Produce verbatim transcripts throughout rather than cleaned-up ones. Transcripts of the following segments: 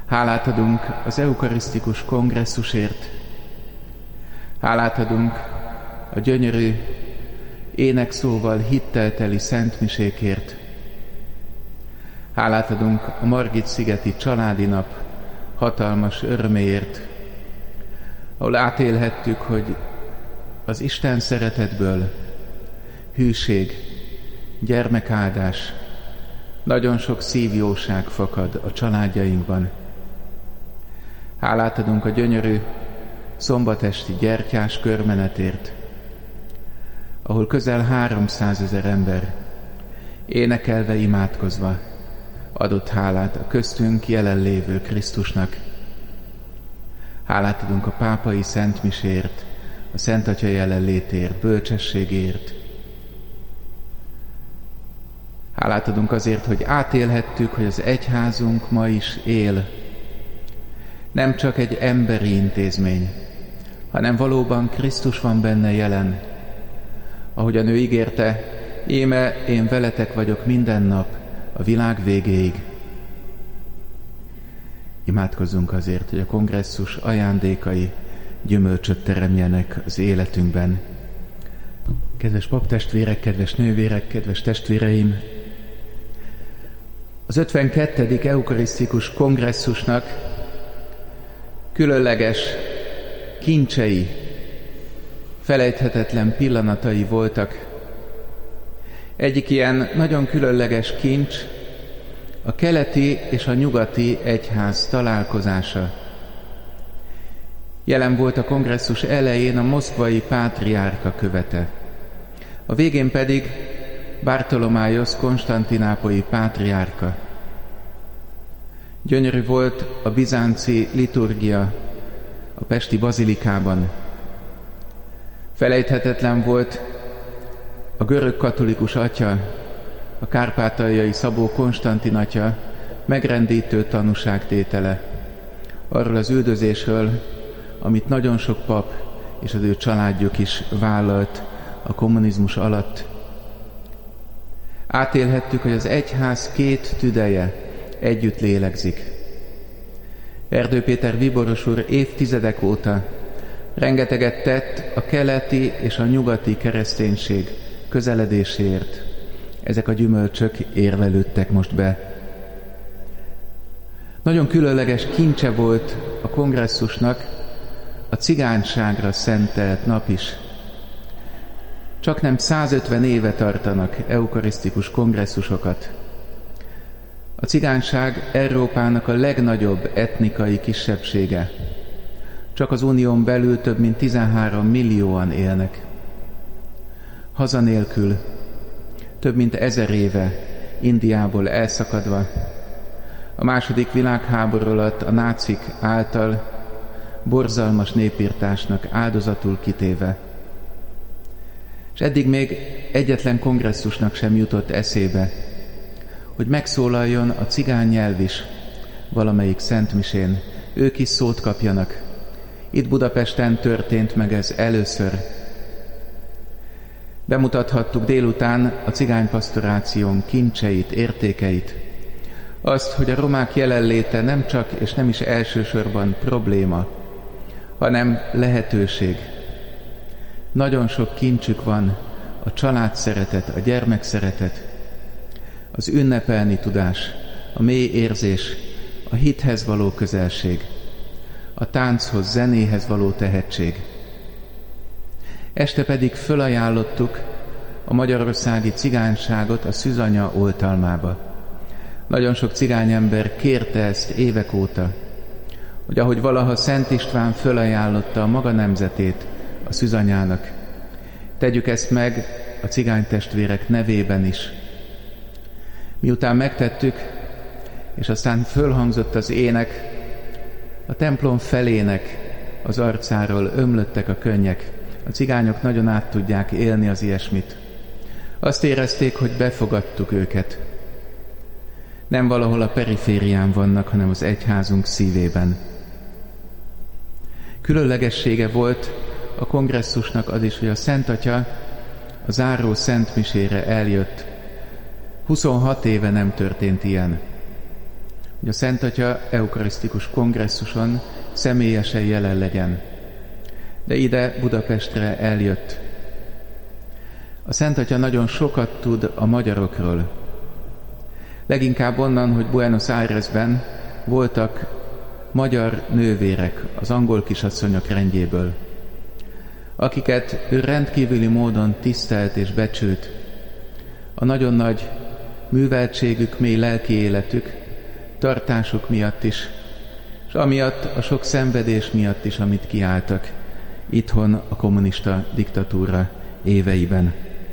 Hálát adunk az eukarisztikus kongresszusért. Hálát adunk a gyönyörű, énekszóval hittel teli szentmisékért. Hálát adunk a Margit-szigeti családi nap hatalmas öröméért, ahol átélhettük, hogy az Isten szeretetből hűség, gyermekáldás, nagyon sok szívjóság fakad a családjainkban. Hálát adunk a gyönyörű szombatesti gyertyás körmenetért, ahol közel háromszázezer ember énekelve, imádkozva adott hálát a köztünk jelenlévő Krisztusnak. Hálát adunk a pápai szentmisért, a Szent Atya jelenlétért, bölcsességért. Hálát adunk azért, hogy átélhettük, hogy az egyházunk ma is él. Nem csak egy emberi intézmény, hanem valóban Krisztus van benne jelen. Ahogyan ő ígérte, íme én veletek vagyok minden nap, a világ végéig. Imádkozzunk azért, hogy a kongresszus ajándékai gyümölcsöt teremjenek az életünkben. Kedves paptestvérek, kedves nővérek, kedves testvéreim! Az ötvenkettedik eukarisztikus kongresszusnak különleges kincsei, felejthetetlen pillanatai voltak. Egyik ilyen nagyon különleges kincs a keleti és a nyugati egyház találkozása. Jelen volt a kongresszus elején a moszkvai pátriárka követe, a végén pedig Bartolomájosz konstantinápolyi pátriárka. Gyönyörű volt a bizánci liturgia a pesti bazilikában. Felejthetetlen volt a görög katolikus atya, a kárpátaljai Szabó Konstantin atya megrendítő tanúságtétele arról az üldözésről, amit nagyon sok pap és az ő családjuk is vállalt a kommunizmus alatt. Átélhettük, hogy az egyház két tüdeje együtt lélegzik. Erdő Péter bíboros úr évtizedek óta rengeteget tett a keleti és a nyugati kereszténység közeledéséért. Ezek a gyümölcsök érlelődtek most be. Nagyon különleges kincse volt a kongresszusnak a cigányságra szentelt nap is. Csaknem százötven éve tartanak eukarisztikus kongresszusokat. A cigányság Európának a legnagyobb etnikai kisebbsége. Csak az unión belül több mint tizenhárom millióan élnek. Haza nélkül, több mint ezer éve Indiából elszakadva, a második világháború alatt a nácik által borzalmas népirtásnak áldozatul kitéve. És eddig még egyetlen kongresszusnak sem jutott eszébe, hogy megszólaljon a cigány nyelv is valamelyik szentmisén, ők is szót kapjanak. Itt Budapesten történt meg ez először. Bemutathattuk délután a cigánypastoráción kincseit, értékeit. Azt, hogy a romák jelenléte nem csak és nem is elsősorban probléma, hanem lehetőség. Nagyon sok kincsük van, a családszeretet, a gyermekszeretet, az ünnepelni tudás, a mély érzés, a hithez való közelség, a tánchoz, zenéhez való tehetség. Este pedig fölajánlottuk a magyarországi cigányságot a Szűzanya oltalmába. Nagyon sok cigányember kérte ezt évek óta, hogy ahogy valaha Szent István fölajánlotta a maga nemzetét a Szűzanyának, tegyük ezt meg a cigánytestvérek nevében is. Miután megtettük, és aztán fölhangzott az ének, a templom felének az arcáról ömlöttek a könnyek. A cigányok nagyon át tudják élni az ilyesmit. Azt érezték, hogy befogadtuk őket. Nem valahol a periférián vannak, hanem az egyházunk szívében. Különlegessége volt a kongresszusnak az is, hogy a Szent Atya a záró szentmisére eljött. huszonhat éve nem történt ilyen. hogy a Szent Atya eukarisztikus kongresszuson személyesen jelen legyen. De ide Budapestre eljött. A Szent Atya nagyon sokat tud a magyarokról. Leginkább onnan, hogy Buenos Airesben voltak magyar nővérek az angol kisasszonyok rendjéből, akiket ő rendkívüli módon tisztelt és becsült. A nagyon nagy műveltségük, mély lelki életük, tartásuk miatt is, és amiatt a sok szenvedés miatt is, amit kiálltak itthon a kommunista diktatúra éveiben.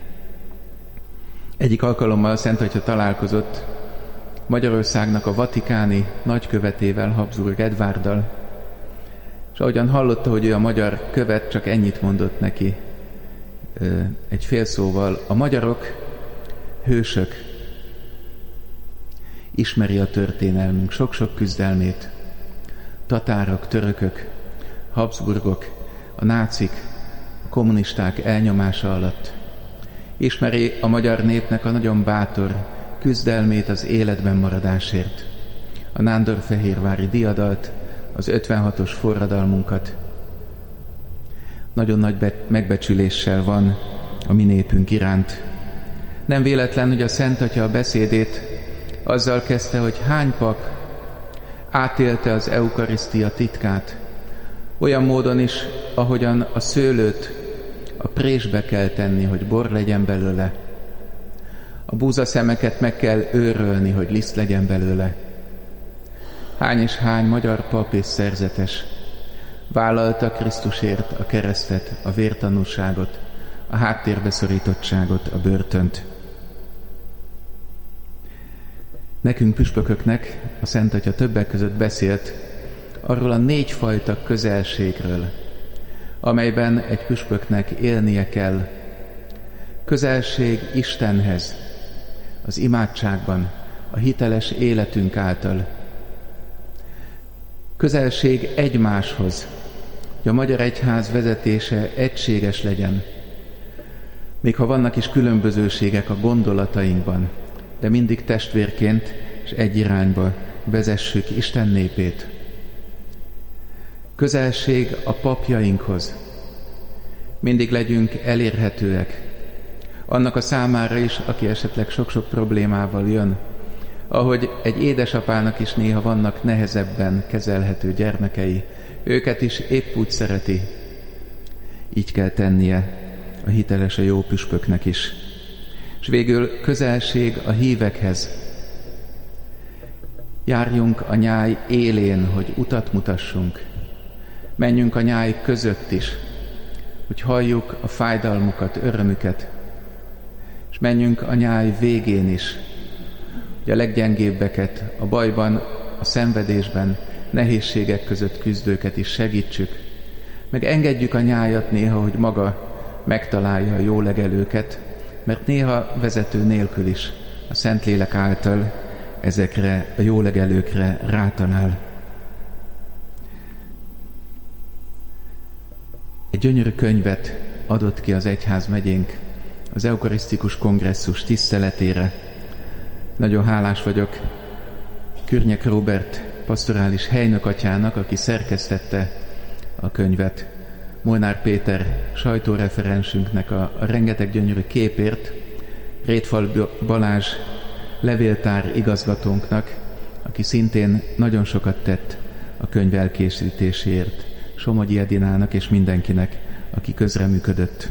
Egyik alkalommal a Szent Atya találkozott Magyarországnak a vatikáni nagykövetével, Habsburg Edvárddal, és ahogyan hallotta, hogy ő a magyar követ, csak ennyit mondott neki egy fél szóval: a magyarok hősök, ismeri a történelmünk sok-sok küzdelmét, tatárok, törökök, Habsburgok, a nácik, a kommunisták elnyomása alatt. Ismeri a magyar népnek a nagyon bátor küzdelmét az életben maradásért, a nándorfehérvári diadalt, az ötvenhatos forradalmunkat. Nagyon nagy megbecsüléssel van a mi népünk iránt. Nem véletlen, hogy a Szent Atya a beszédét azzal kezdte, hogy hány pap átélte az eukarisztia titkát, olyan módon is, ahogyan a szőlőt a présbe kell tenni, hogy bor legyen belőle. A búzaszemeket meg kell őrölni, hogy liszt legyen belőle. Hány és hány magyar pap és szerzetes vállalta Krisztusért a keresztet, a vértanúságot, a háttérbe szorítottságot, a börtönt. Nekünk püspököknek a Szent Atya többek között beszélt arról a négyfajta közelségről, amelyben egy püspöknek élnie kell. Közelség Istenhez, az imádságban, a hiteles életünk által. Közelség egymáshoz, hogy a magyar egyház vezetése egységes legyen, még ha vannak is különbözőségek a gondolatainkban, de mindig testvérként és egy irányba vezessük Isten népét. Közelség a papjainkhoz, mindig legyünk elérhetőek, annak a számára is, aki esetleg sok-sok problémával jön, ahogy egy édesapának is néha vannak nehezebben kezelhető gyermekei, őket is épp úgy szereti. Így kell tennie a hiteles, a jó püspöknek is. És végül közelség a hívekhez. Járjunk a nyáj élén, hogy utat mutassunk. Menjünk a nyáj között is, hogy halljuk a fájdalmukat, örömüket. És menjünk a nyáj végén is, hogy a leggyengébbeket, a bajban, a szenvedésben, nehézségek között küzdőket is segítsük. Meg engedjük a nyájat néha, hogy maga megtalálja a jó legelőket, mert néha vezető nélkül is a Szentlélek által ezekre a jó legelőkre rátanál. Egy gyönyörű könyvet adott ki az egyházmegyénk az eukarisztikus kongresszus tiszteletére. Nagyon hálás vagyok Kürnyek Róbert pastorális helynökatyának, aki szerkesztette a könyvet, Molnár Péter sajtóreferensünknek a, a rengeteg gyönyörű képért, Rétfal Balázs levéltár igazgatónknak, aki szintén nagyon sokat tett a könyv elkészítéséért, Somogyi Edinának és mindenkinek, aki közreműködött.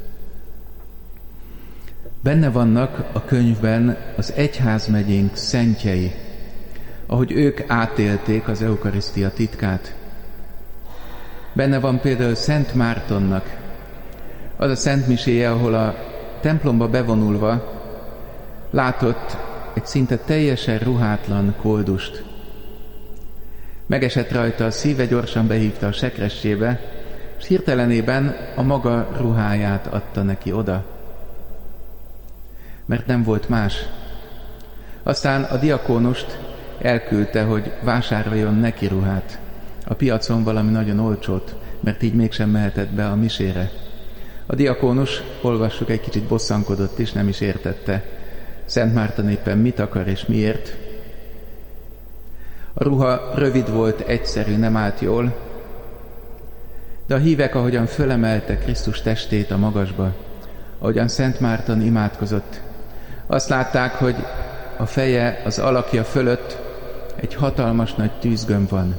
Benne vannak a könyvben az egyházmegyénk szentjei, ahogy ők átélték az eukarisztia titkát. Benne van például Szent Mártonnak az a szentmiséje, ahol a templomba bevonulva látott egy szinte teljesen ruhátlan koldust. Megesett rajta a szíve, gyorsan behívta a sekressébe, és hirtelenében a maga ruháját adta neki oda. Mert nem volt más. Aztán a diakónust elküldte, hogy vásároljon neki ruhát. A piacon valami nagyon olcsót, mert így mégsem mehetett be a misére. A diakónus, olvassuk, egy kicsit bosszankodott is, nem is értette Szent Márton éppen mit akar és miért. A ruha rövid volt, egyszerű, nem állt jól, de a hívek, ahogyan fölemelte Krisztus testét a magasba, ahogyan Szent Márton imádkozott, azt látták, hogy a feje, az alakja fölött egy hatalmas nagy tűzgömb van.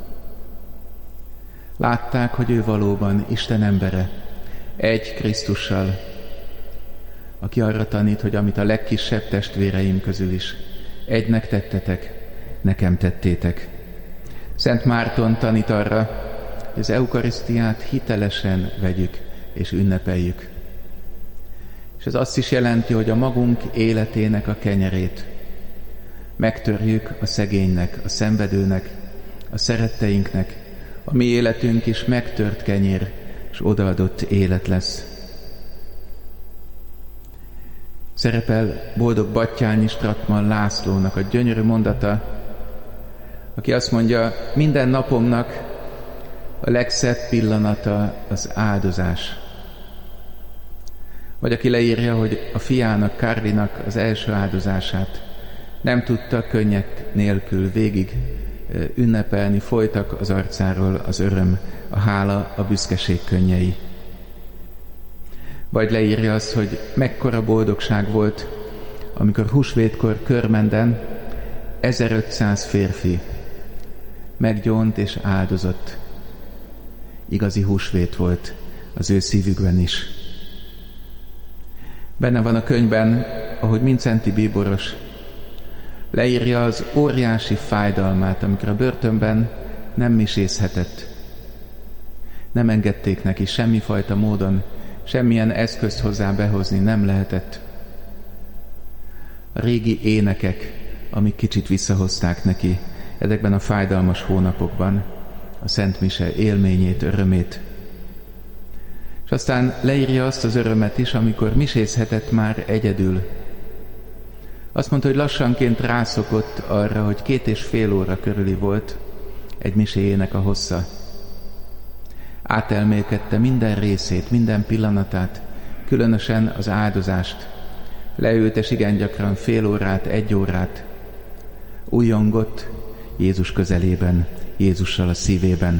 Látták, hogy ő valóban Isten embere, egy Krisztussal, aki arra tanít, hogy amit a legkisebb testvéreim közül is egynek tettetek, nekem tettétek. Szent Márton tanít arra, hogy az eukarisztiát hitelesen vegyük és ünnepeljük. És ez azt is jelenti, hogy a magunk életének a kenyerét megtörjük a szegénynek, a szenvedőnek, a szeretteinknek. A mi életünk is megtört kenyér, és odaadott élet lesz. Szerepel boldog Batthyány Stratman Lászlónak a gyönyörű mondata, aki azt mondja, minden napomnak a legszebb pillanata az áldozás. Vagy aki leírja, hogy a fiának, Karlinak az első áldozását nem tudta könnyek nélkül végig ünnepelni, folytak az arcáról az öröm, a hála, a büszkeség könnyei. Vagy leírja azt, hogy mekkora boldogság volt, amikor húsvétkor Körmenden ezerötszáz férfi meggyónt és áldozott. Igazi húsvét volt az ő szívükben is. Benne van a könyvben, ahogy Mindszenty bíboros leírja az óriási fájdalmát, amikor a börtönben nem misézhetett. Nem engedték neki semmifajta módon, semmilyen eszközt hozzá behozni nem lehetett. A régi énekek, amik kicsit visszahozták neki ezekben a fájdalmas hónapokban a Szent Mise élményét, örömét. És aztán leírja azt az örömet is, amikor misézhetett már egyedül. Azt mondta, hogy lassanként rászokott arra, hogy két és fél óra körüli volt egy miséjének a hossza. Átelmélkedte minden részét, minden pillanatát, különösen az áldozást. Leült és igen gyakran fél órát, egy órát. Újjongott Jézus közelében, Jézussal a szívében.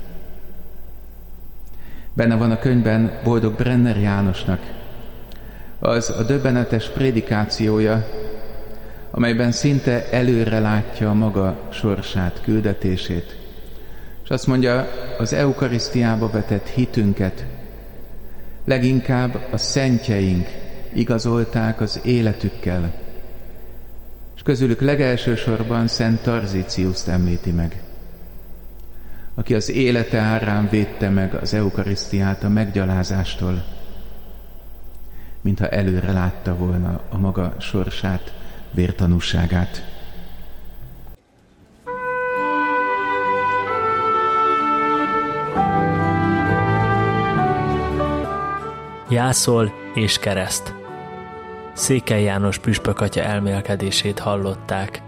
Benne van a könyvben boldog Brenner Jánosnak az a döbbenetes prédikációja, amelyben szinte előre látja a maga sorsát, küldetését. És azt mondja, az eukarisztiába vetett hitünket leginkább a szentjeink igazolták az életükkel. És közülük legelsősorban Szent Tarzíciuszt említi meg, aki az élete árán védte meg az eukarisztiát a meggyalázástól, mintha előre látta volna a maga sorsát, vértanúságát. Jászol és kereszt. Székely János püspök atya elmélkedését hallották.